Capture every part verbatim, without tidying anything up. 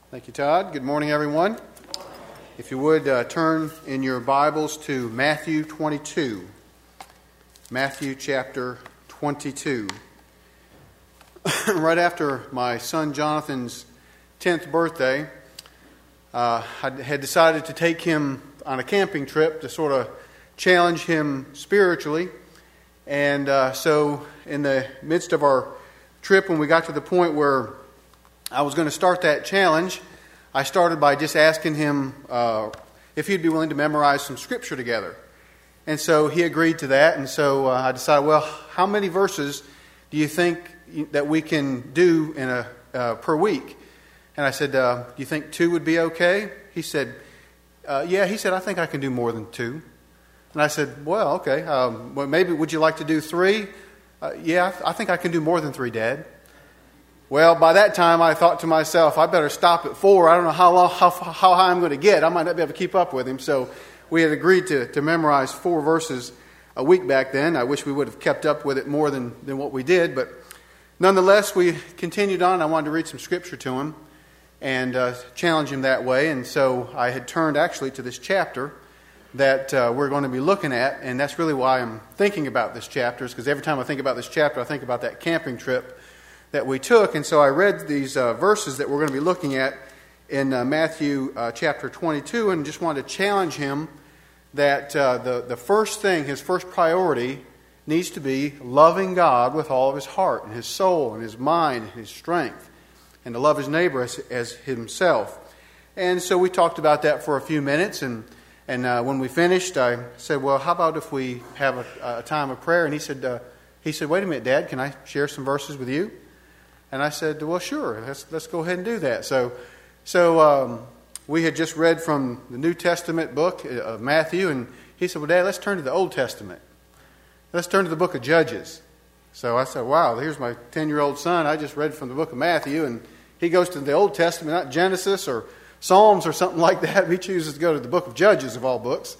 Thank you, Todd. Good morning, everyone. If you would uh, turn in your Bibles to Matthew twenty-two. Matthew chapter twenty-two. Right after my son Jonathan's tenth birthday, uh, I had decided to take him on a camping trip to sort of challenge him spiritually. And uh, so in the midst of our trip, when we got to the point where I was going to start that challenge, I started by just asking him uh, if he'd be willing to memorize some scripture together. And so he agreed to that. And so uh, I decided, well, how many verses do you think that we can do in a uh, per week? And I said, uh, do you think two would be okay? He said, uh, yeah. He said, I think I can do more than two. And I said, well, okay. Um, well, maybe would you like to do three? Uh, yeah, I think I can do more than three, Dad. Well, by that time, I thought to myself, I better stop at four. I don't know how long, how, how high I'm going to get. I might not be able to keep up with him. So we had agreed to, to memorize four verses a week back then. I wish we would have kept up with it more than, than what we did. But nonetheless, we continued on. I wanted to read some scripture to him and uh, challenge him that way. And so I had turned actually to this chapter that uh, we're going to be looking at. And that's really why I'm thinking about this chapter, is because every time I think about this chapter, I think about that camping trip that we took. And so I read these uh, verses that we're going to be looking at in uh, Matthew uh, chapter twenty-two, and just wanted to challenge him that uh, the, the first thing, his first priority, needs to be loving God with all of his heart and his soul and his mind and his strength, and to love his neighbor as, as himself. And so we talked about that for a few minutes, and, and uh, when we finished, I said, well, how about if we have a, a time of prayer? And he said, uh, he said, wait a minute, Dad, can I share some verses with you? And I said, well, sure, let's, let's go ahead and do that. So so um, we had just read from the New Testament book of Matthew, and he said, well, Dad, let's turn to the Old Testament. Let's turn to the book of Judges. So I said, wow, here's my ten-year-old son. I just read from the book of Matthew, and he goes to the Old Testament, not Genesis or Psalms or something like that. He chooses to go to the book of Judges of all books.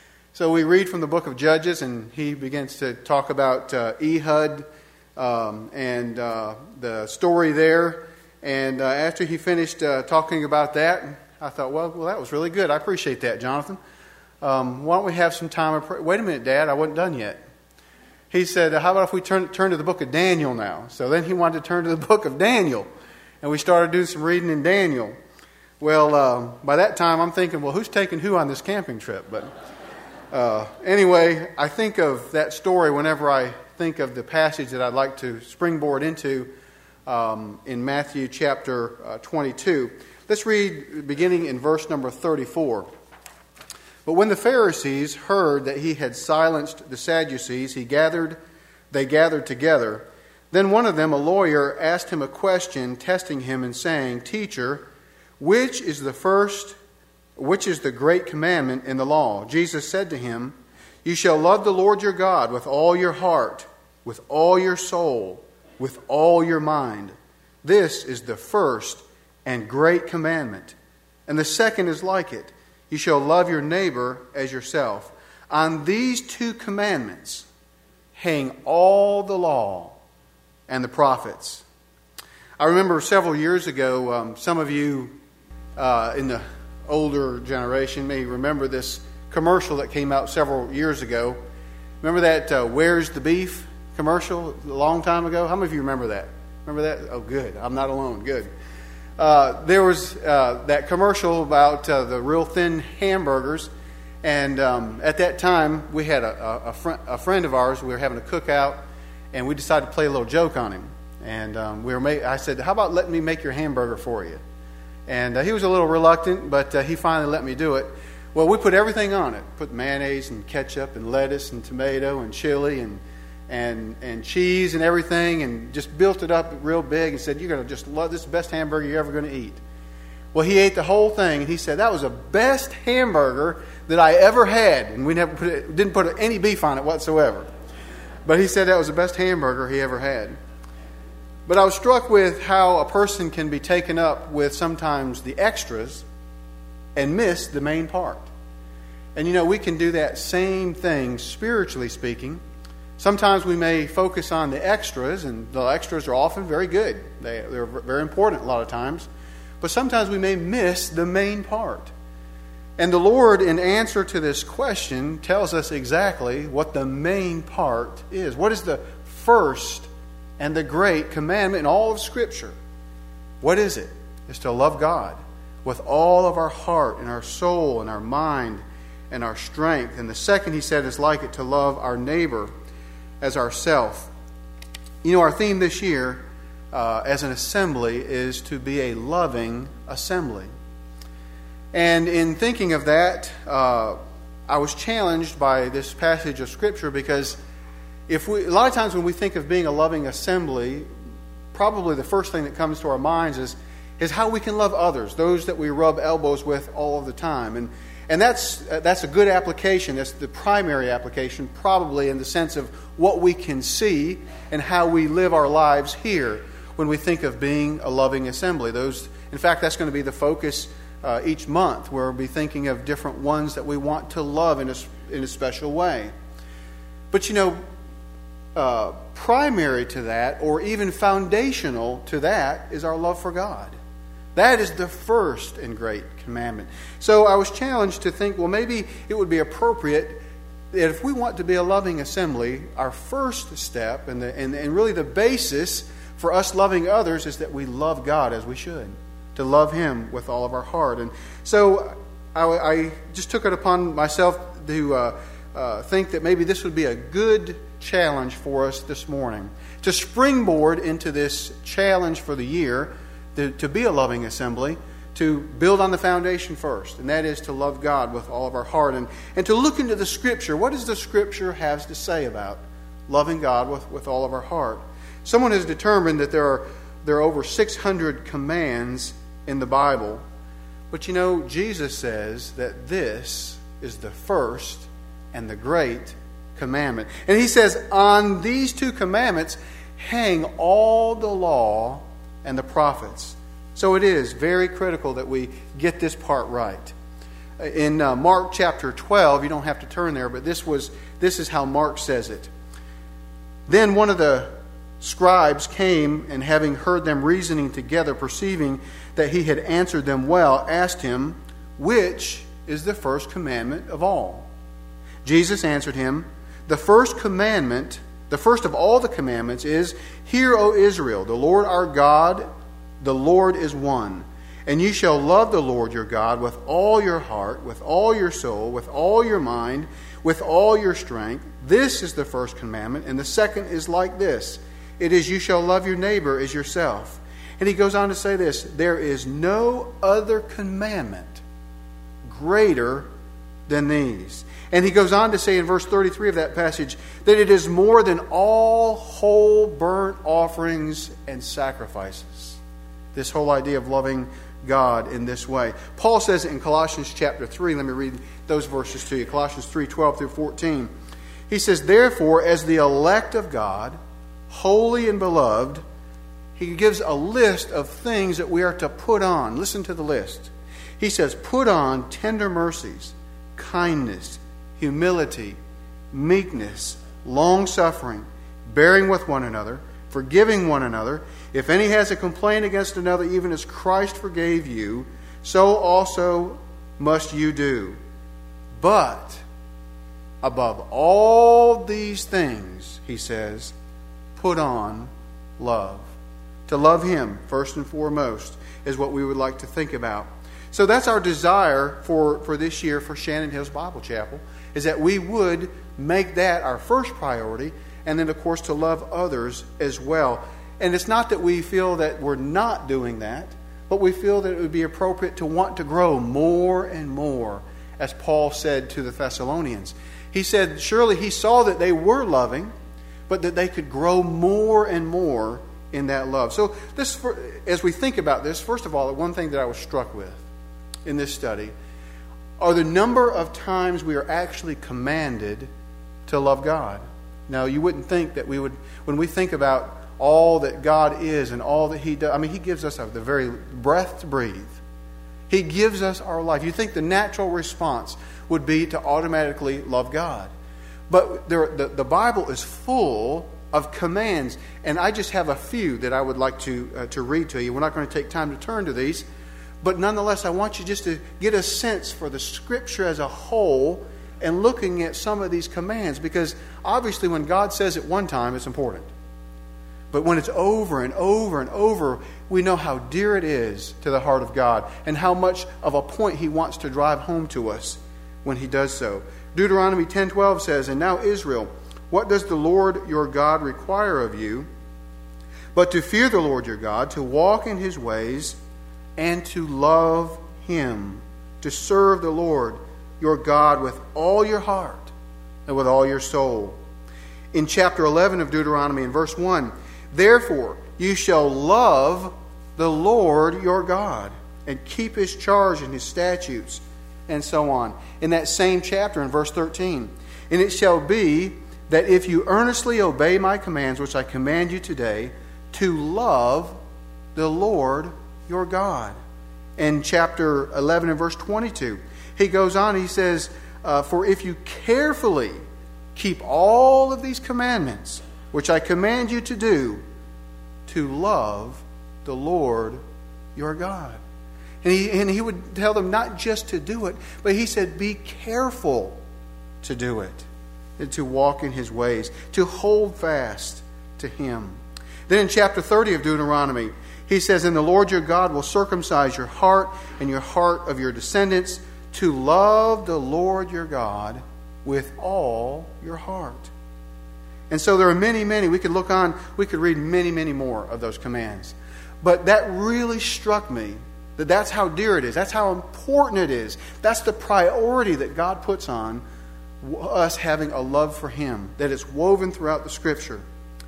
So we read from the book of Judges, and he begins to talk about uh, Ehud, Um, and uh, the story there. And uh, after he finished uh, talking about that, I thought, well, well, that was really good. I appreciate that, Jonathan. Um, why don't we have some time of prayer? Wait a minute, Dad, I wasn't done yet. He said, how about if we turn, turn to the book of Daniel now? So then he wanted to turn to the book of Daniel. And we started doing some reading in Daniel. Well, uh, by that time, I'm thinking, well, who's taking who on this camping trip? But uh, anyway, I think of that story whenever I think of the passage that I'd like to springboard into um, in Matthew chapter uh, twenty-two. Let's read beginning in verse number thirty-four. But when the Pharisees heard that he had silenced the Sadducees, he gathered, they gathered together. Then one of them, a lawyer, asked him a question, testing him and saying, Teacher, which is the first, which is the great commandment in the law? Jesus said to him, You shall love the Lord your God with all your heart, with all your soul, with all your mind. This is the first and great commandment. And the second is like it. You shall love your neighbor as yourself. On these two commandments hang all the law and the prophets. I remember several years ago, um, some of you uh, in the older generation may remember this commercial that came out several years ago. Remember that uh, Where's the Beef commercial a long time ago? How many of you remember that? Remember that? Oh, good. I'm not alone. Good. Uh, there was uh, that commercial about uh, the real thin hamburgers. And um, at that time, we had a, a, a, fr- a friend of ours. We were having a cookout, and we decided to play a little joke on him. And um, we were. Ma- I said, how about letting me make your hamburger for you? And uh, he was a little reluctant, but uh, he finally let me do it. Well, we put everything on it. Put mayonnaise and ketchup and lettuce and tomato and chili and and and cheese and everything, and just built it up real big and said, you're going to just love this, is the best hamburger you're ever going to eat. Well, he ate the whole thing, and he said, that was the best hamburger that I ever had. And we never put it, didn't put any beef on it whatsoever. But he said that was the best hamburger he ever had. But I was struck with how a person can be taken up with sometimes the extras and miss the main part. And you know, we can do that same thing spiritually speaking. Sometimes we may focus on the extras, and the extras are often very good. They, they're very important a lot of times. but sometimes we may miss the main part. And the Lord, in answer to this question, tells us exactly what the main part is. What is the first and the great commandment in all of Scripture? What is it? It's to love God with all of our heart and our soul and our mind and our strength. And the second, he said, is like it, to love our neighbor as ourself. You know, our theme this year uh, as an assembly is to be a loving assembly. And in thinking of that, uh, I was challenged by this passage of Scripture, because if we, a lot of times when we think of being a loving assembly, probably the first thing that comes to our minds is, is how we can love others, those that we rub elbows with all of the time. And and that's uh, that's a good application. That's the primary application, probably in the sense of what we can see and how we live our lives here when we think of being a loving assembly. Those, in fact, that's going to be the focus Uh, each month, where we'll be thinking of different ones that we want to love in a, in a special way. But you know, uh, primary to that, or even foundational to that, is our love for God. That is the first and great commandment. So I was challenged to think, well, maybe it would be appropriate that if we want to be a loving assembly, our first step and, the, and, and really the basis for us loving others is that we love God as we should. To love Him with all of our heart. And so I, I just took it upon myself to uh, uh, think that maybe this would be a good challenge for us this morning, to springboard into this challenge for the year, to, to be a loving assembly, to build on the foundation first, and that is to love God with all of our heart, and, and to look into the Scripture. What does the Scripture have to say about loving God with, with all of our heart? Someone has determined that there are there are over six hundred commands in the Bible. But you know, Jesus says that this is the first and the great commandment. And He says, on these two commandments hang all the law and the prophets. So it is very critical that we get this part right. In uh, Mark chapter twelve, you don't have to turn there, but this was this is how Mark says it. Then one of the scribes came, and having heard them reasoning together, perceiving that he had answered them well, asked him, which is the first commandment of all? Jesus answered him, the first commandment, the first of all the commandments is, Hear, O Israel, the Lord our God, the Lord is one. And you shall love the Lord your God with all your heart, with all your soul, with all your mind, with all your strength. This is the first commandment, and the second is like this. It is, you shall love your neighbor as yourself. And he goes on to say this, there is no other commandment greater than these. And he goes on to say in verse thirty-three of that passage that it is more than all whole burnt offerings and sacrifices. This whole idea of loving God in this way. Paul says it in Colossians chapter three. Let me read those verses to you. Colossians three, twelve through fourteen. He says, therefore, as the elect of God, holy and beloved, he gives a list of things that we are to put on. Listen to the list. He says, put on tender mercies, kindness, humility, meekness, long-suffering, bearing with one another, forgiving one another. If any has a complaint against another, even as Christ forgave you, so also must you do. But above all these things, he says, put on love. To love Him, first and foremost, is what we would like to think about. So that's our desire for, for this year for Shannon Hills Bible Chapel, is that we would make that our first priority, and then, of course, to love others as well. And it's not that we feel that we're not doing that, but we feel that it would be appropriate to want to grow more and more, as Paul said to the Thessalonians. He said, surely he saw that they were loving, but that they could grow more and more in that love. So this, as we think about this, first of all, the one thing that I was struck with in this study are the number of times we are actually commanded to love God. Now, you wouldn't think that we would, when we think about all that God is and all that He does, I mean, He gives us the very breath to breathe. He gives us our life. You think the natural response would be to automatically love God. But there, the, the Bible is full of commands, and I just have a few that I would like to uh, to read to you. We're not going to take time to turn to these, But nonetheless, I want you just to get a sense for the Scripture as a whole and looking at some of these commands. Because obviously when God says it one time, it's important. But when it's over and over and over, we know how dear it is to the heart of God and how much of a point He wants to drive home to us when He does so. Deuteronomy ten twelve says, "And now Israel, what does the Lord your God require of you? But to fear the Lord your God, to walk in His ways, and to love Him, to serve the Lord your God with all your heart and with all your soul." In chapter eleven of Deuteronomy, in verse one, "Therefore you shall love the Lord your God, and keep His charge and His statutes," and so on. In that same chapter, in verse thirteen, "And it shall be that if you earnestly obey my commands, which I command you today, to love the Lord your God." In chapter eleven and verse twenty-two, he goes on, he says, uh, "For if you carefully keep all of these commandments, which I command you to do, to love the Lord your God." And he, and he would tell them not just to do it, but he said, be careful to do it, and to walk in His ways, to hold fast to Him. Then in chapter thirty of Deuteronomy, he says, "And the Lord your God will circumcise your heart and your heart of your descendants, to love the Lord your God with all your heart." And so there are many, many. We could look on, we could read many, many more of those commands. But that really struck me, that that's how dear it is. That's how important it is. That's the priority that God puts on us having a love for Him, that it's woven throughout the Scripture.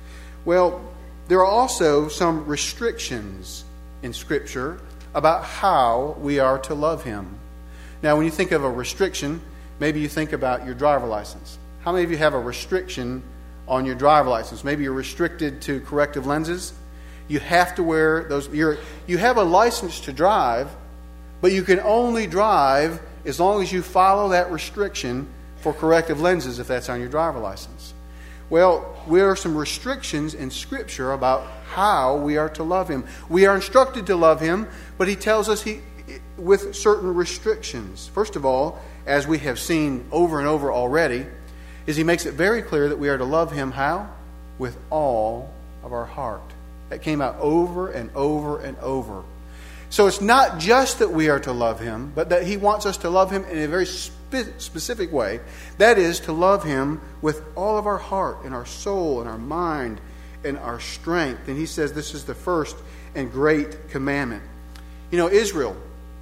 Well, there are also some restrictions in Scripture about how we are to love Him. Now, when you think of a restriction, maybe you think about your driver license. How many of you have a restriction on your driver license? Maybe you're restricted to corrective lenses. You have to wear those. You're, you have a license to drive, but you can only drive as long as you follow that restriction for corrective lenses, if that's on your driver license. Well, there are some restrictions in Scripture about how we are to love Him. We are instructed to love Him, but He tells us he with certain restrictions. First of all, as we have seen over and over already, is He makes it very clear that we are to love Him how? With all of our heart. That came out over and over and over. So it's not just that we are to love Him, but that He wants us to love Him in a very spe- specific way. That is, to love Him with all of our heart and our soul and our mind and our strength. And He says this is the first and great commandment. You know, Israel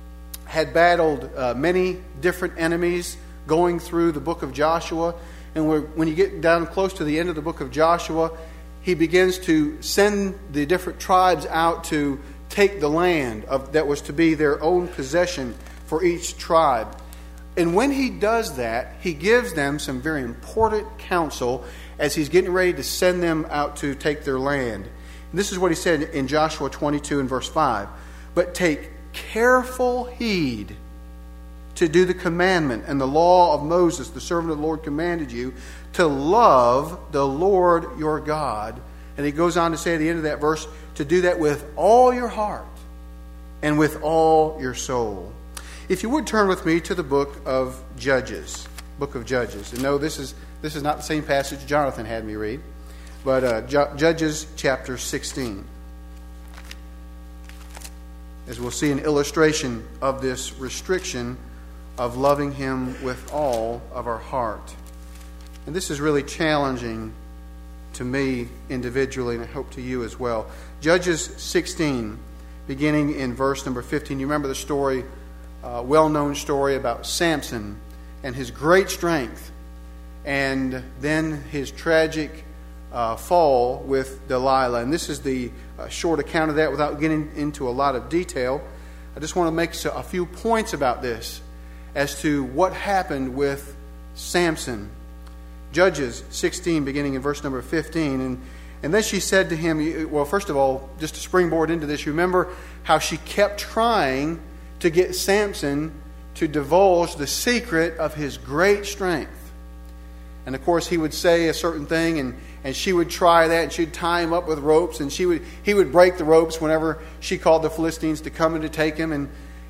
had battled uh, many different enemies going through the book of Joshua. And when you get down close to the end of the book of Joshua, he begins to send the different tribes out to take the land of, that was to be their own possession for each tribe. And when he does that, he gives them some very important counsel as he's getting ready to send them out to take their land. And this is what he said in Joshua twenty-two and verse five. "But take careful heed to do the commandment and the law of Moses, the servant of the Lord, commanded you, to love the Lord your God." And he goes on to say at the end of that verse, to do that with all your heart and with all your soul. If you would turn with me to the book of Judges, book of Judges. And no, this is this is not the same passage Jonathan had me read, but uh, Ju- Judges chapter sixteen. As we'll see an illustration of this restriction of loving Him with all of our heart. And this is really challenging to me individually, and I hope to you as well. Judges sixteen, beginning in verse number fifteen. You remember the story, uh, well-known story about Samson and his great strength, and then his tragic uh, fall with Delilah. And this is the uh, short account of that without getting into a lot of detail. I just want to make a few points about this as to what happened with Samson. Judges sixteen, beginning in verse number fifteen. And, and then she said to him, well, first of all, just to springboard into this, you remember how she kept trying to get Samson to divulge the secret of his great strength. And of course, he would say a certain thing, and, and she would try that, and she'd tie him up with ropes, and she would he would break the ropes whenever she called the Philistines to come and to take him. And,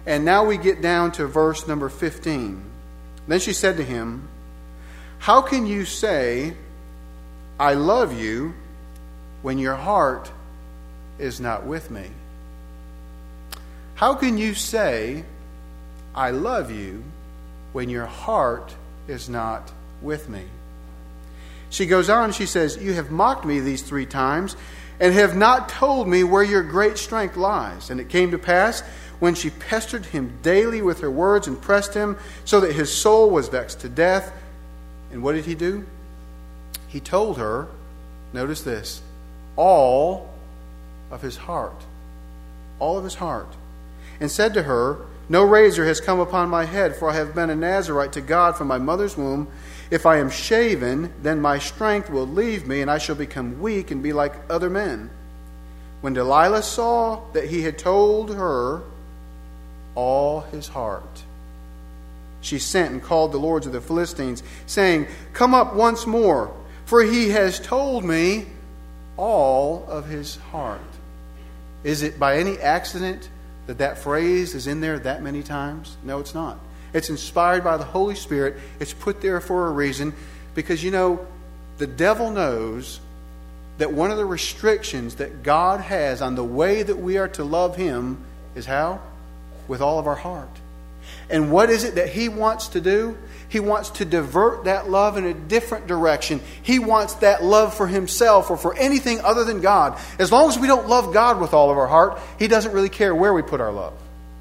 And now we get down to verse number fifteen. Then she said to him, "How can you say, 'I love you,' when your heart is not with me? How can you say, 'I love you,' when your heart is not with me?" She goes on, she says, "You have mocked me these three times, and have not told me where your great strength lies." And it came to pass, when she pestered him daily with her words and pressed him, so that his soul was vexed to death. And what did he do? He told her, notice this, all of his heart. All of his heart. And said to her, "No razor has come upon my head, for I have been a Nazarite to God from my mother's womb. If I am shaven, then my strength will leave me, and I shall become weak and be like other men." When Delilah saw that he had told her all his heart, she sent and called the lords of the Philistines, saying, "Come up once more, for he has told me all of his heart." Is it by any accident that that phrase is in there that many times? No, it's not. It's inspired by the Holy Spirit. It's put there for a reason, because, you know, the devil knows that one of the restrictions that God has on the way that we are to love him is how? With all of our heart. And what is it that he wants to do? He wants to divert that love in a different direction. He wants that love for himself or for anything other than God. As long as we don't love God with all of our heart, he doesn't really care where we put our love.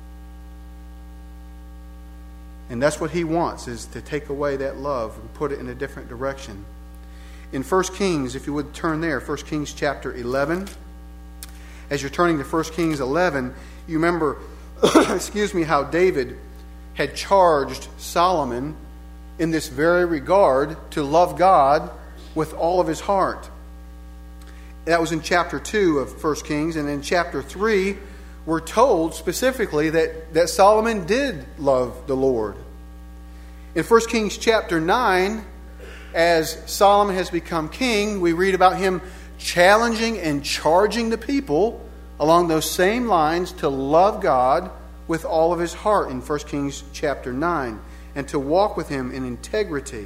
And that's what he wants, is to take away that love and put it in a different direction. In First Kings, if you would turn there, First Kings chapter eleven. As you're turning to First Kings eleven, you remember, excuse me, how David had charged Solomon in this very regard to love God with all of his heart. That was in chapter two of First Kings. And in chapter three, we're told specifically that, that Solomon did love the Lord. In First Kings chapter nine, as Solomon has become king, we read about him challenging and charging the people along those same lines to love God with all of his heart in First Kings chapter nine, and to walk with him in integrity.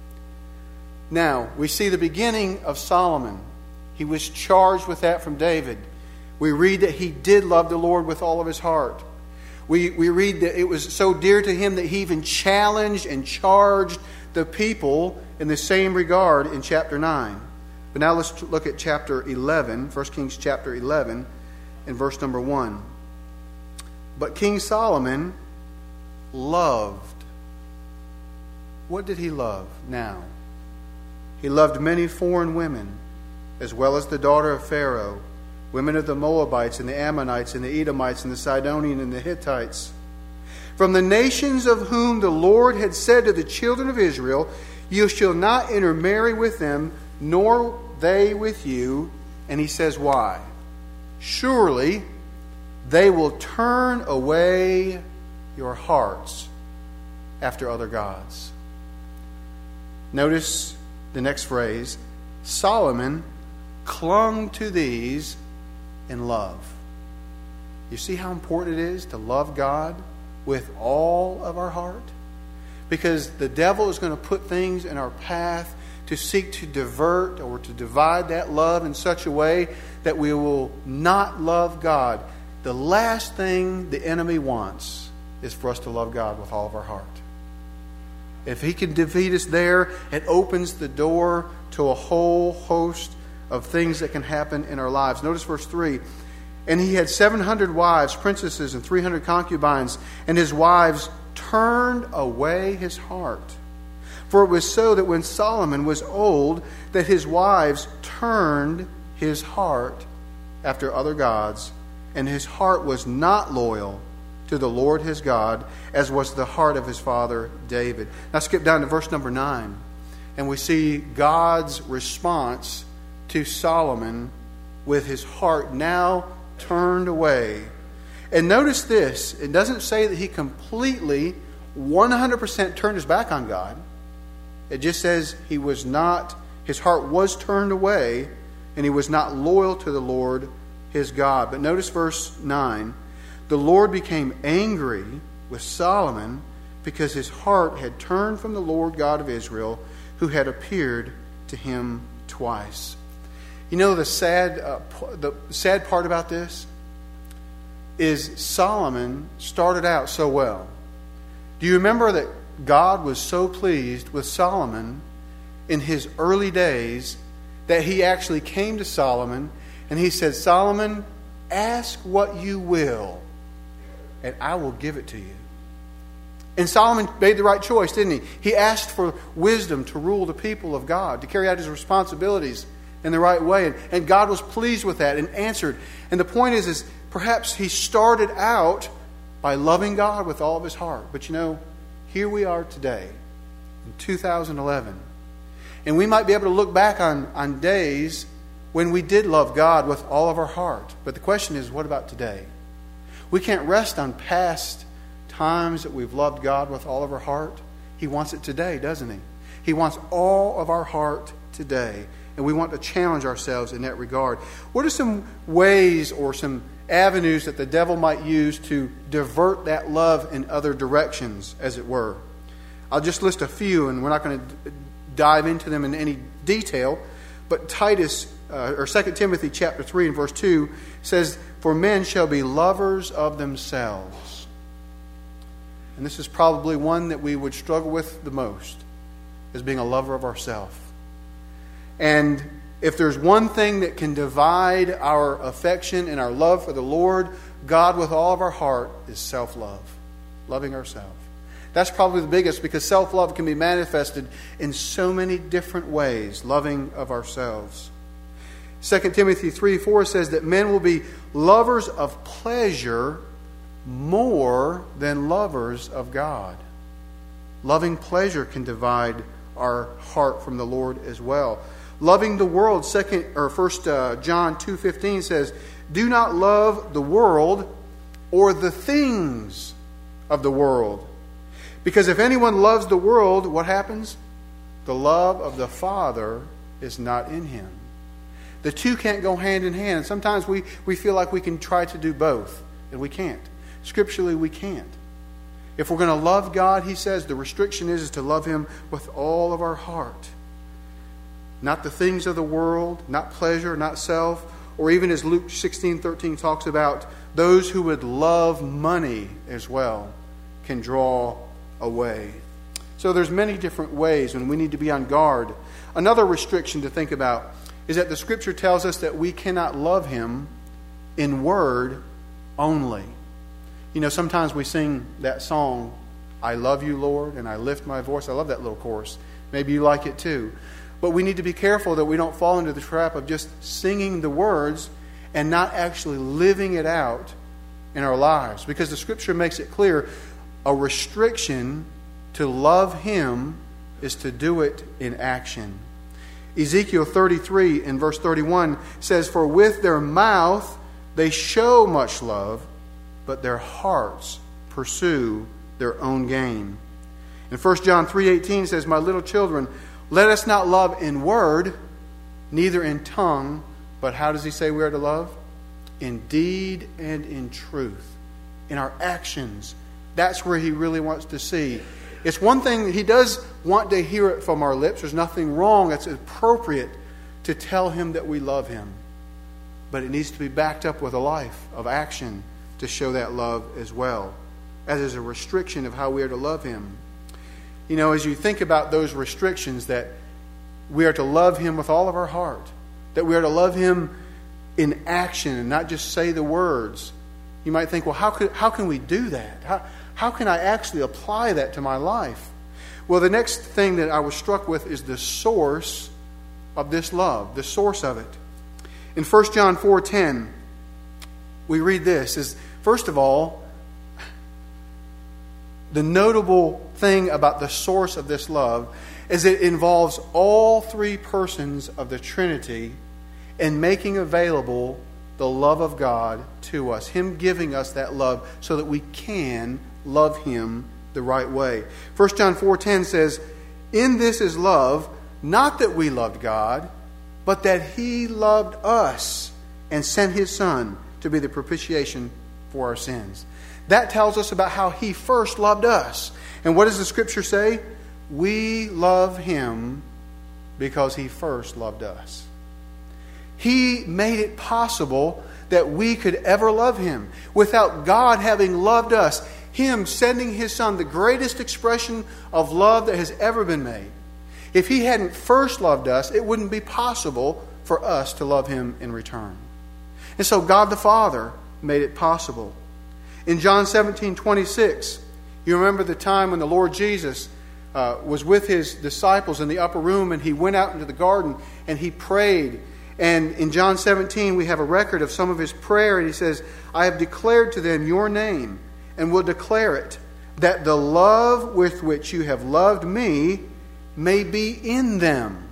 Now, we see the beginning of Solomon. He was charged with that from David. We read that he did love the Lord with all of his heart. We, we read that it was so dear to him that he even challenged and charged the people in the same regard in chapter nine. But now let's look at chapter eleven, First Kings chapter eleven, and verse number one. But King Solomon loved. What did he love now? He loved many foreign women, as well as the daughter of Pharaoh, women of the Moabites and the Ammonites and the Edomites and the Sidonians and the Hittites, from the nations of whom the Lord had said to the children of Israel, "You shall not intermarry with them, nor they with you." And he says, why? "Surely they will turn away your hearts after other gods." Notice the next phrase, Solomon clung to these in love. You see how important it is to love God with all of our heart? Because the devil is going to put things in our path to seek to divert or to divide that love in such a way that we will not love God. The last thing the enemy wants is for us to love God with all of our heart. If he can defeat us there, it opens the door to a whole host of things that can happen in our lives. Notice verse three. "And he had seven hundred wives, princesses, and three hundred concubines, and his wives turned away his heart. For it was so that when Solomon was old, that his wives turned his heart after other gods, and his heart was not loyal to the Lord his God, as was the heart of his father David." Now skip down to verse number nine, and we see God's response to Solomon with his heart now turned away. And notice this, it doesn't say that he completely, one hundred percent turned his back on God. It just says he was not, his heart was turned away, and he was not loyal to the Lord his God. But notice verse nine. the Lord became angry with Solomon because his heart had turned from the Lord God of Israel, who had appeared to him twice. You know, the sad, uh, the sad part about this is Solomon started out so well. Do you remember that God was so pleased with Solomon in his early days that he actually came to Solomon and he said, Solomon, ask what you will, and I will give it to you. And Solomon made the right choice, didn't he? He asked for wisdom to rule the people of God, to carry out his responsibilities in the right way. And, and God was pleased with that and answered. And the point is, is perhaps he started out by loving God with all of his heart. But you know, here we are today in two thousand eleven. And we might be able to look back on, on days when we did love God with all of our heart. But the question is, what about today? We can't rest on past times that we've loved God with all of our heart. He wants it today, doesn't he? He wants all of our heart today. And we want to challenge ourselves in that regard. What are some ways or some avenues that the devil might use to divert that love in other directions, as it were? I'll just list a few, and we're not going to dive into them in any detail. But Titus, uh, or Second Timothy chapter three and verse two says, "For men shall be lovers of themselves." And this is probably one that we would struggle with the most, as being a lover of ourselves. And if there's one thing that can divide our affection and our love for the Lord God with all of our heart, is self-love. Loving ourselves. That's probably the biggest, because self-love can be manifested in so many different ways, loving of ourselves. Second Timothy three four says that men will be lovers of pleasure more than lovers of God. Loving pleasure can divide our heart from the Lord as well. Loving the world, second or First uh, John two fifteen says, "Do not love the world or the things of the world. Because if anyone loves the world," what happens? "The love of the Father is not in him." The two can't go hand in hand. And sometimes we, we feel like we can try to do both, and we can't. Scripturally, we can't. If we're going to love God, he says, the restriction is, is to love him with all of our heart. Not the things of the world, not pleasure, not self, or even as Luke sixteen thirteen talks about, those who would love money as well can draw away. So there's many different ways, and we need to be on guard. Another restriction to think about is that the Scripture tells us that we cannot love him in word only. You know, sometimes we sing that song, "I love you, Lord, and I lift my voice." I love that little chorus. Maybe you like it too. But we need to be careful that we don't fall into the trap of just singing the words and not actually living it out in our lives. Because the Scripture makes it clear, a restriction to love him is to do it in action. Ezekiel thirty-three in verse thirty-one says, "For with their mouth they show much love, but their hearts pursue their own gain." And First John three eighteen says, "My little children, let us not love in word, neither in tongue," but how does he say we are to love? "In deed and in truth." In our actions. That's where he really wants to see. It's one thing, he does want to hear it from our lips. There's nothing wrong. It's appropriate to tell him that we love him. But it needs to be backed up with a life of action to show that love as well, as is a restriction of how we are to love him. You know, as you think about those restrictions, that we are to love him with all of our heart, that we are to love him in action and not just say the words. You might think, well, how could how can we do that? How, how can I actually apply that to my life? Well, the next thing that I was struck with is the source of this love, the source of it. In First John four ten, we read this, is first of all, the notable thing about the source of this love is it involves all three persons of the Trinity in making available the love of God to us. Him giving us that love so that we can love him the right way. First John four ten says, "In this is love, not that we loved God, but that he loved us and sent his Son to be the propitiation for our sins. That tells us about how He first loved us. And what does the Scripture say? We love Him because He first loved us. He made it possible that we could ever love Him. Without God having loved us, Him sending His Son, the greatest expression of love that has ever been made. If He hadn't first loved us, it wouldn't be possible for us to love Him in return. And so God the Father made it possible. In John seventeen twenty-six, you remember the time when the Lord Jesus uh, was with His disciples in the upper room, and He went out into the garden and He prayed. And in John seventeen, we have a record of some of His prayer, and He says, I have declared to them your name, and will declare it, that the love with which you have loved me may be in them.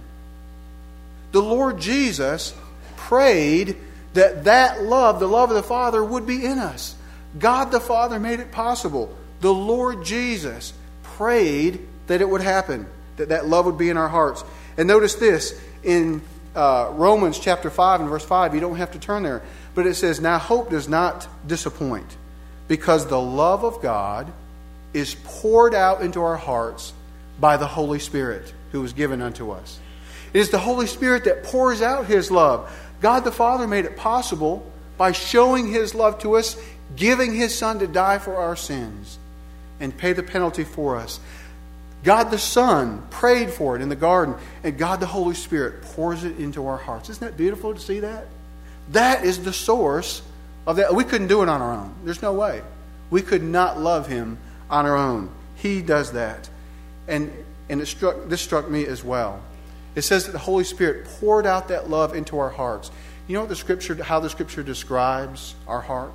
The Lord Jesus prayed that that love, the love of the Father, would be in us. God the Father made it possible. The Lord Jesus prayed that it would happen, that that love would be in our hearts. And notice this, in uh, Romans chapter five and verse five, you don't have to turn there, but it says, now hope does not disappoint, because the love of God is poured out into our hearts by the Holy Spirit who was given unto us. It is the Holy Spirit that pours out His love. God the Father made it possible by showing His love to us, giving His Son to die for our sins and pay the penalty for us. God the Son prayed for it in the garden, and God the Holy Spirit pours it into our hearts. Isn't that beautiful to see that? That is the source of that. We couldn't do it on our own. There's no way. We could not love Him on our own. He does that. And, and it struck, this struck me as well. It says that the Holy Spirit poured out that love into our hearts. You know what the Scripture, how the Scripture describes our heart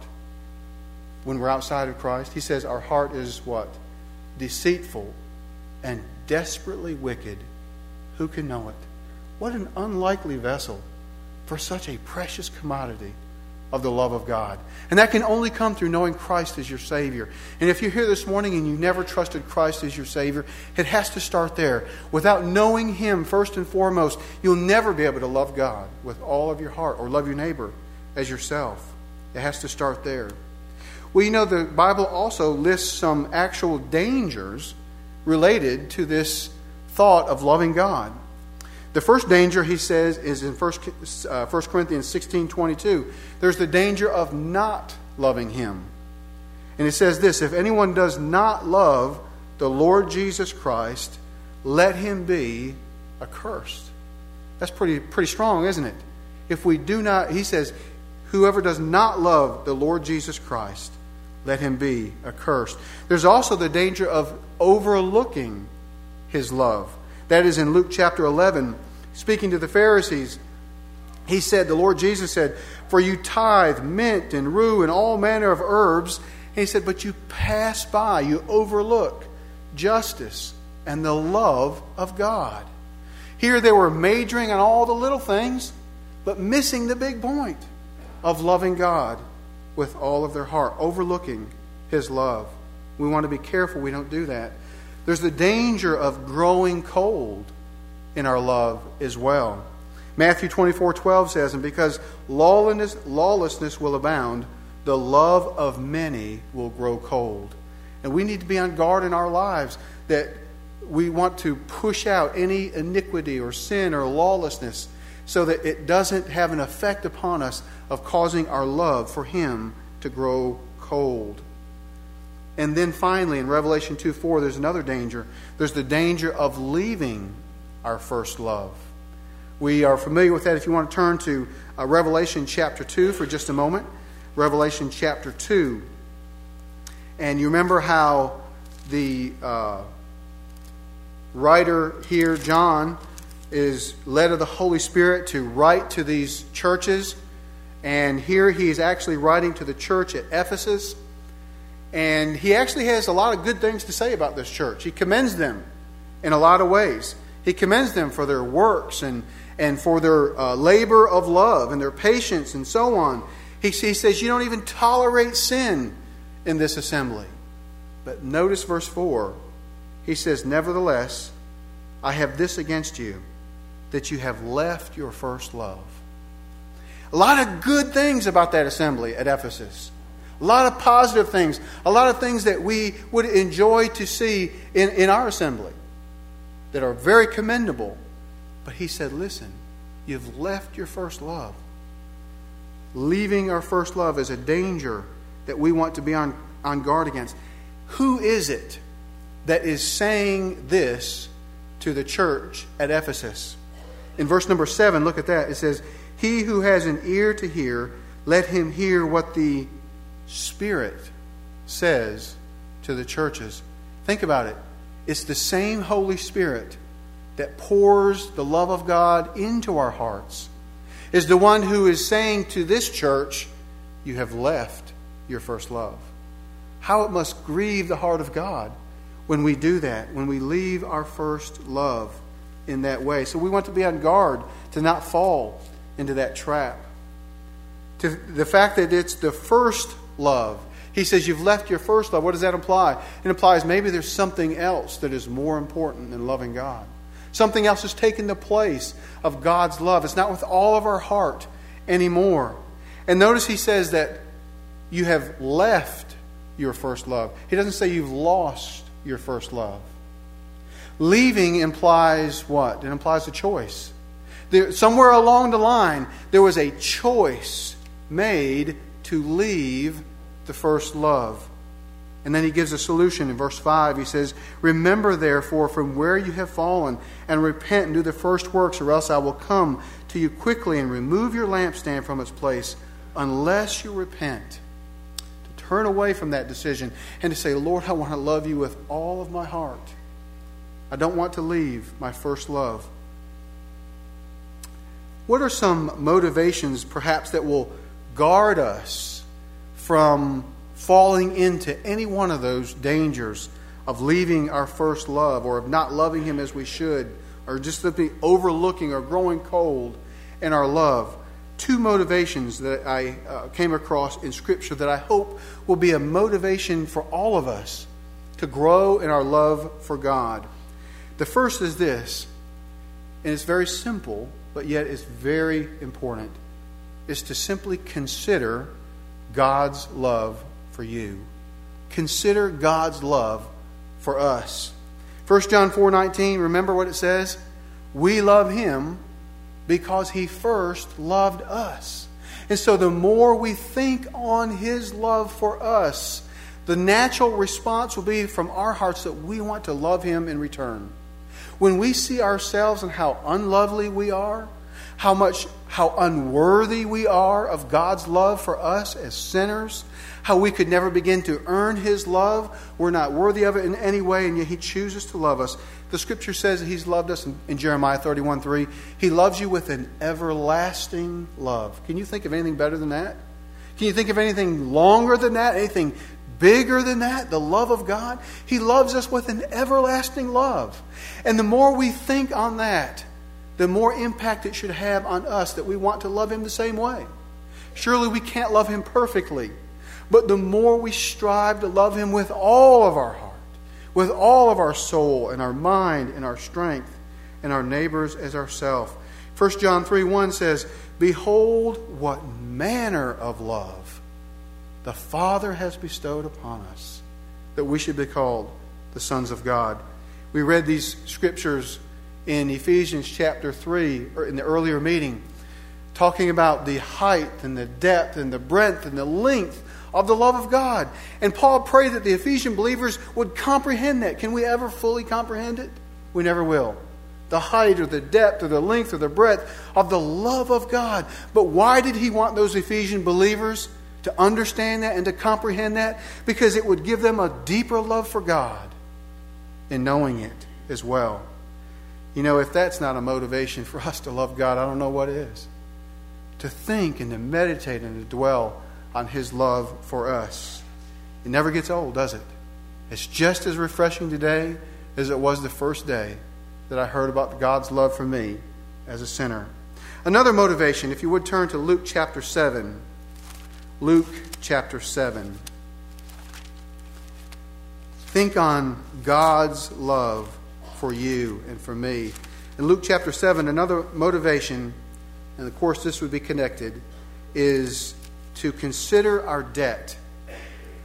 when we're outside of Christ? He says our heart is what? Deceitful and desperately wicked. Who can know it? What an unlikely vessel for such a precious commodity of the love of God. And that can only come through knowing Christ as your Savior. And if you're here this morning and you never trusted Christ as your Savior, it has to start there. Without knowing Him first and foremost, you'll never be able to love God with all of your heart or love your neighbor as yourself. It has to start there. Well, you know, the Bible also lists some actual dangers related to this thought of loving God. The first danger, he says, is in First Corinthians sixteen twenty-two. There's the danger of not loving Him. And it says this, if anyone does not love the Lord Jesus Christ, let him be accursed. That's pretty, pretty strong, isn't it? If we do not, he says, whoever does not love the Lord Jesus Christ, let him be accursed. There's also the danger of overlooking His love. That is in Luke chapter eleven, speaking to the Pharisees, he said, the Lord Jesus said, for you tithe mint and rue and all manner of herbs. And he said, but you pass by, you overlook justice and the love of God. Here they were majoring on all the little things, but missing the big point of loving God with all of their heart, overlooking His love. We want to be careful we don't do that. There's the danger of growing cold in our love as well. Matthew twenty-four twelve says, and because lawlessness, lawlessness will abound, the love of many will grow cold. And we need to be on guard in our lives that we want to push out any iniquity or sin or lawlessness so that it doesn't have an effect upon us of causing our love for Him to grow cold. And then finally, in Revelation two four, there's another danger. There's the danger of leaving our first love. We are familiar with that. If you want to turn to uh, Revelation chapter two for just a moment. Revelation chapter two. And you remember how the uh, writer here, John, is led of the Holy Spirit to write to these churches. And here he is actually writing to the church at Ephesus. And he actually has a lot of good things to say about this church. He commends them in a lot of ways. He commends them for their works and, and for their uh, labor of love and their patience and so on. He, he says you don't even tolerate sin in this assembly. But notice verse four. He says, nevertheless, I have this against you, that you have left your first love. A lot of good things about that assembly at Ephesus. A lot of positive things. A lot of things that we would enjoy to see in, in our assembly that are very commendable. But he said, listen, you've left your first love. Leaving our first love is a danger that we want to be on, on guard against. Who is it that is saying this to the church at Ephesus? In verse number seven, look at that. It says, he who has an ear to hear, let him hear what the Spirit says to the churches. Think about it. It's the same Holy Spirit that pours the love of God into our hearts. Is the one who is saying to this church, you have left your first love. How it must grieve the heart of God when we do that, when we leave our first love in that way. So we want to be on guard to not fall into that trap. To the fact that it's the first love. He says you've left your first love. What does that imply? It implies maybe there's something else that is more important than loving God. Something else has taken the place of God's love. It's not with all of our heart anymore. And notice he says that you have left your first love. He doesn't say you've lost your first love. Leaving implies what? It implies a choice. There, somewhere along the line, there was a choice made to leave the first love. And then he gives a solution in verse five. He says, remember therefore from where you have fallen, and repent and do the first works, or else I will come to you quickly and remove your lampstand from its place, unless you repent. To turn away from that decision and to say, Lord, I want to love you with all of my heart. I don't want to leave my first love. What are some motivations perhaps that will guard us from falling into any one of those dangers of leaving our first love, or of not loving Him as we should, or just simply overlooking or growing cold in our love? Two motivations that I uh, came across in Scripture that I hope will be a motivation for all of us to grow in our love for God. The first is this, and it's very simple, but yet it's very important, is to simply consider God's love for you. Consider God's love for us. First John four nineteen, remember what it says? We love Him because He first loved us. And so the more we think on His love for us, the natural response will be from our hearts that we want to love Him in return. When we see ourselves and how unlovely we are, how much, how unworthy we are of God's love for us as sinners, how we could never begin to earn His love, we're not worthy of it in any way, and yet He chooses to love us. The Scripture says that He's loved us in, in Jeremiah thirty-one three. He loves you with an everlasting love. Can you think of anything better than that? Can you think of anything longer than that? Anything bigger than that? The love of God? He loves us with an everlasting love. And the more we think on that, the more impact it should have on us that we want to love Him the same way. Surely we can't love Him perfectly, but the more we strive to love Him with all of our heart, with all of our soul and our mind and our strength, and our neighbors as ourselves. First John three one says, behold what manner of love the Father has bestowed upon us, that we should be called the sons of God. We read these scriptures in Ephesians chapter three, or in the earlier meeting, talking about the height and the depth and the breadth and the length of the love of God. And Paul prayed that the Ephesian believers would comprehend that. Can we ever fully comprehend it? We never will. The height or the depth or the length or the breadth of the love of God. But why did he want those Ephesian believers to understand that and to comprehend that? Because it would give them a deeper love for God in knowing it as well. You know, if that's not a motivation for us to love God, I don't know what is. To think and to meditate and to dwell on His love for us. It never gets old, does it? It's just as refreshing today as it was the first day that I heard about God's love for me as a sinner. Another motivation, if you would turn to Luke chapter seven. Luke chapter seven. Think on God's love for you and for me. In Luke chapter seven, another motivation, and of course this would be connected, is to consider our debt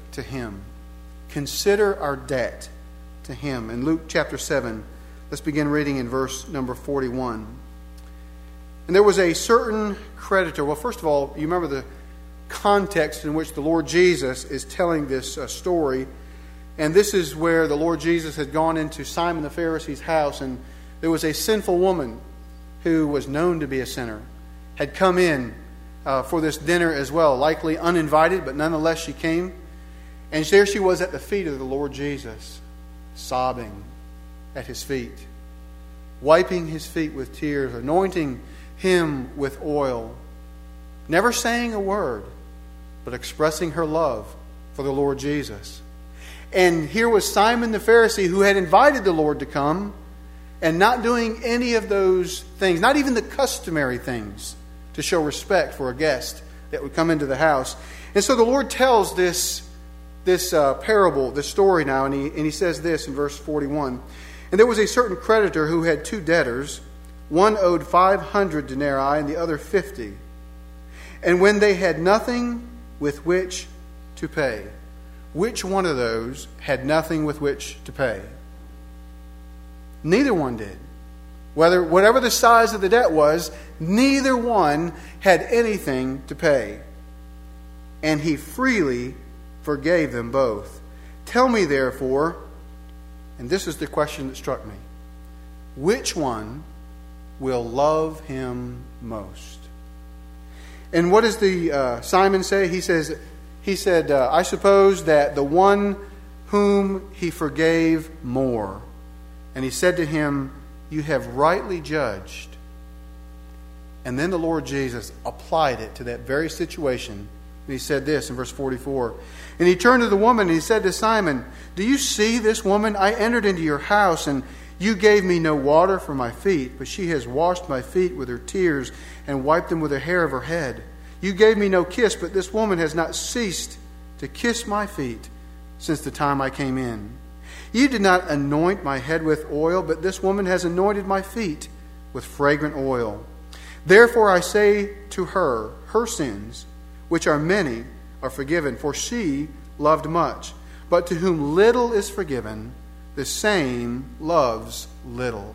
to Him. Consider our debt to Him. In Luke chapter seven, let's begin reading in verse number forty-one. And there was a certain creditor. Well, first of all, you remember the context in which the Lord Jesus is telling this uh, story. And this is where the Lord Jesus had gone into Simon the Pharisee's house, and there was a sinful woman who was known to be a sinner, had come in uh, for this dinner as well, likely uninvited, but nonetheless she came. And there she was at the feet of the Lord Jesus, sobbing at His feet, wiping His feet with tears, anointing Him with oil, never saying a word, but expressing her love for the Lord Jesus. And here was Simon the Pharisee, who had invited the Lord to come, and not doing any of those things, not even the customary things, to show respect for a guest that would come into the house. And so the Lord tells this, this uh, parable, this story now, and he, and he says this in verse forty-one. And there was a certain creditor who had two debtors. One owed five hundred denarii and the other fifty. And when they had nothing with which to pay, which one of those had nothing with which to pay? Neither one did. Whether, whatever the size of the debt was, neither one had anything to pay. And He freely forgave them both. Tell me, therefore, and this is the question that struck me, which one will love Him most? And what does the uh, Simon say? He says, he said, uh, I suppose that the one whom he forgave more. And he said to him, you have rightly judged. And then the Lord Jesus applied it to that very situation. And He said this in verse forty-four. And He turned to the woman and He said to Simon, do you see this woman? I entered into your house, and you gave me no water for my feet, but she has washed my feet with her tears and wiped them with the hair of her head. You gave me no kiss, but this woman has not ceased to kiss my feet since the time I came in. You did not anoint my head with oil, but this woman has anointed my feet with fragrant oil. Therefore I say to her, her sins, which are many, are forgiven, for she loved much. But to whom little is forgiven, the same loves little.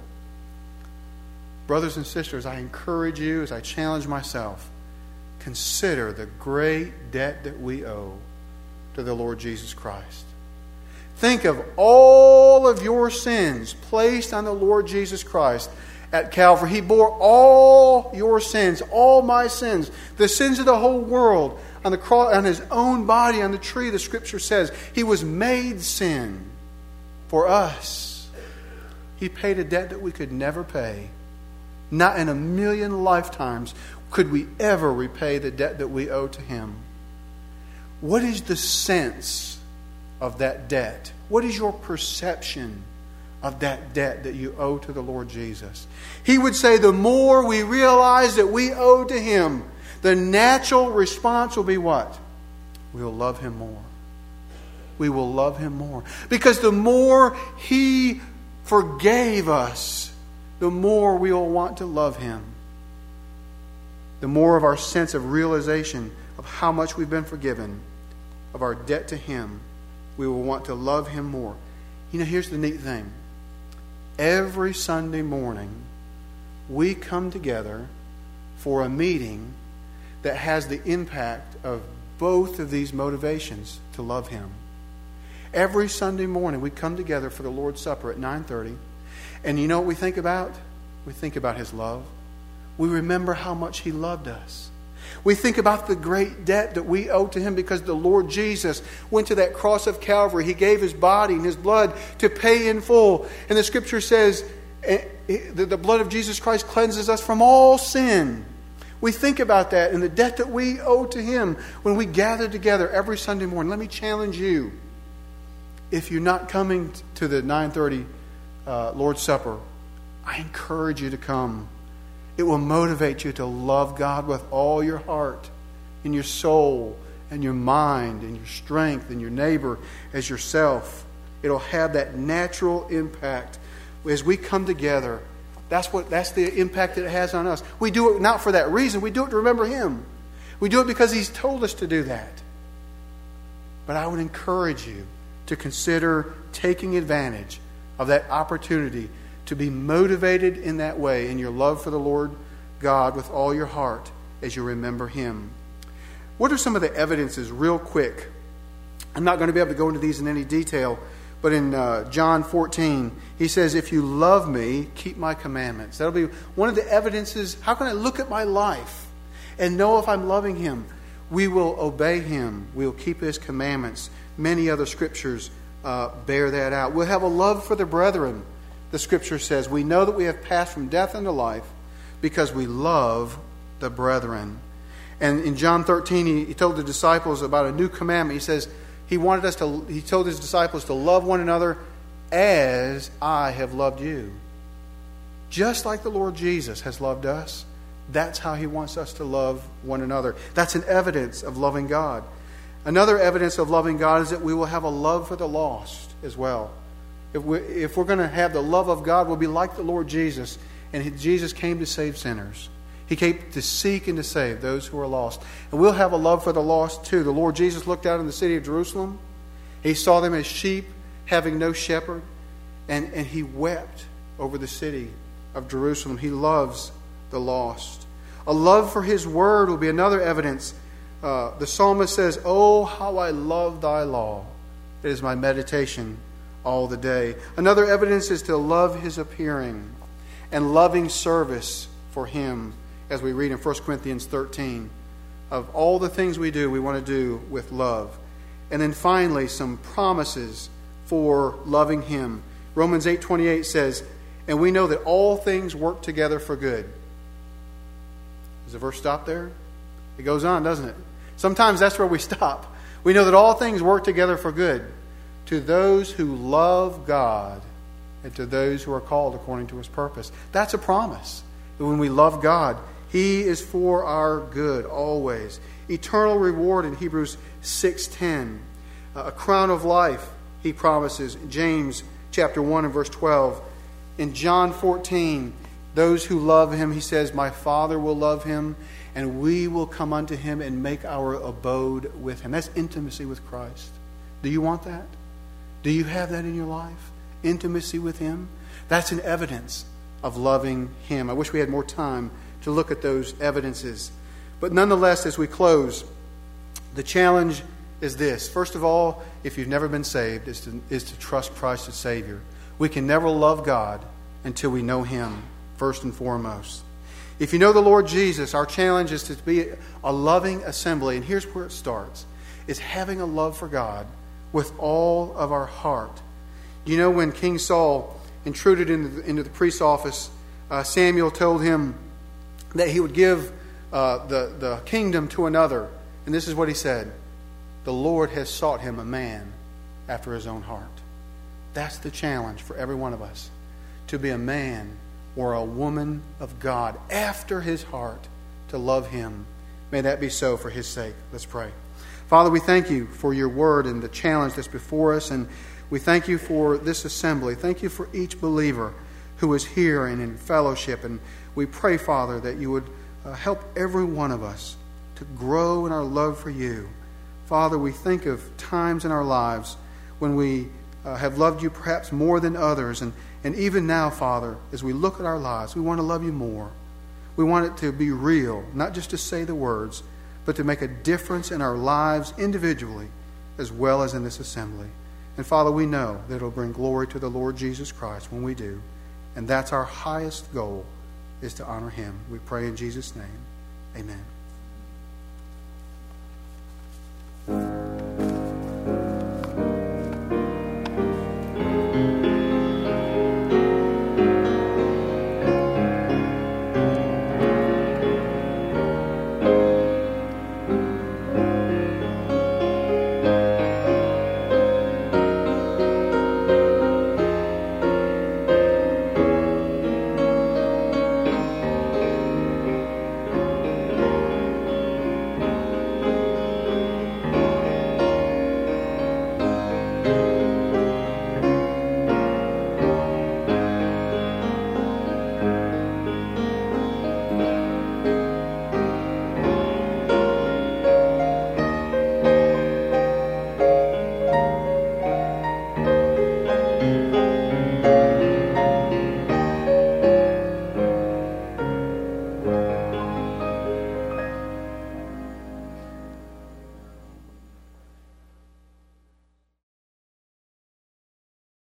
Brothers and sisters, I encourage you, as I challenge myself, consider the great debt that we owe to the Lord Jesus Christ. Think of all of your sins placed on the Lord Jesus Christ at Calvary. He bore all your sins, all my sins, the sins of the whole world on the cross, on His own body on the tree. The Scripture says He was made sin for us. He paid a debt that we could never pay. Not in a million lifetimes could we ever repay the debt that we owe to Him. What is the sense of that debt? What is your perception of that debt that you owe to the Lord Jesus? He would say the more we realize that we owe to Him, the natural response will be what? We'll love Him more. We will love Him more. Because the more He forgave us, the more we will want to love Him. The more of our sense of realization of how much we've been forgiven, of our debt to Him, we will want to love Him more. You know, here's the neat thing. Every Sunday morning, we come together for a meeting that has the impact of both of these motivations to love Him. Every Sunday morning, we come together for the Lord's Supper at nine thirty. And you know what we think about? We think about His love. We remember how much He loved us. We think about the great debt that we owe to Him because the Lord Jesus went to that cross of Calvary. He gave His body and His blood to pay in full. And the Scripture says that the blood of Jesus Christ cleanses us from all sin. We think about that and the debt that we owe to Him when we gather together every Sunday morning. Let me challenge you. If you're not coming to the nine thirty uh, Lord's Supper, I encourage you to come. It will motivate you to love God with all your heart and your soul and your mind and your strength and your neighbor as yourself. It'll have that natural impact as we come together. That's what that's the impact that it has on us. We do it not for that reason. We do it to remember Him. We do it because He's told us to do that. But I would encourage you to consider taking advantage of that opportunity to be motivated in that way in your love for the Lord God with all your heart as you remember Him. What are some of the evidences, real quick? I'm not going to be able to go into these in any detail, but in uh, John fourteen, He says, if you love me, keep my commandments. That'll be one of the evidences. How can I look at my life and know if I'm loving Him? We will obey Him. We'll keep His commandments. Many other scriptures uh, bear that out. We'll have a love for the brethren. The scripture says, we know that we have passed from death into life because we love the brethren. And in John thirteen, he, he told the disciples about a new commandment. He says, he wanted us to, he told his disciples to love one another as I have loved you. Just like the Lord Jesus has loved us, that's how He wants us to love one another. That's an evidence of loving God. Another evidence of loving God is that we will have a love for the lost as well. If, we, if we're going to have the love of God, we'll be like the Lord Jesus. And Jesus came to save sinners. He came to seek and to save those who are lost. And we'll have a love for the lost too. The Lord Jesus looked out in the city of Jerusalem. He saw them as sheep having no shepherd. And, and He wept over the city of Jerusalem. He loves the lost. A love for His word will be another evidence. Uh, the psalmist says, oh, how I love thy law. It is my meditation all the day. Another evidence is to love His appearing and loving service for Him, as we read in First Corinthians thirteen. Of all the things we do, we want to do with love. And then finally, some promises for loving Him. Romans eight twenty-eight says, and we know that all things work together for good. Does the verse stop there? It goes on, doesn't it? Sometimes that's where we stop. We know that all things work together for good to those who love God and to those who are called according to His purpose. That's a promise. That when we love God, He is for our good always. Eternal reward in Hebrews six ten. A crown of life, He promises. James chapter one and verse twelve. In John fourteen, those who love Him, He says, my Father will love him, and we will come unto Him and make our abode with Him. That's intimacy with Christ. Do you want that? Do you have that in your life? Intimacy with Him? That's an evidence of loving Him. I wish we had more time to look at those evidences. But nonetheless, as we close, the challenge is this. First of all, if you've never been saved, is to, is to trust Christ as Savior. We can never love God until we know Him, first and foremost. If you know the Lord Jesus, our challenge is to be a loving assembly. And here's where it starts. It's having a love for God with all of our heart. You know, when King Saul intruded into the, into the priest's office, uh, Samuel told him that he would give uh, the, the kingdom to another. And this is what he said. The Lord has sought him a man after His own heart. That's the challenge for every one of us. To be a man or a woman of God after His heart, to love Him. May that be so for His sake. Let's pray. Father, we thank You for Your word and the challenge that's before us, and we thank You for this assembly. Thank You for each believer who is here and in fellowship, and we pray, Father, that You would uh, help every one of us to grow in our love for You. Father, we think of times in our lives when we uh, have loved You perhaps more than others, and And even now, Father, as we look at our lives, we want to love You more. We want it to be real, not just to say the words, but to make a difference in our lives individually as well as in this assembly. And Father, we know that it'll bring glory to the Lord Jesus Christ when we do. And that's our highest goal, is to honor Him. We pray in Jesus' name. Amen.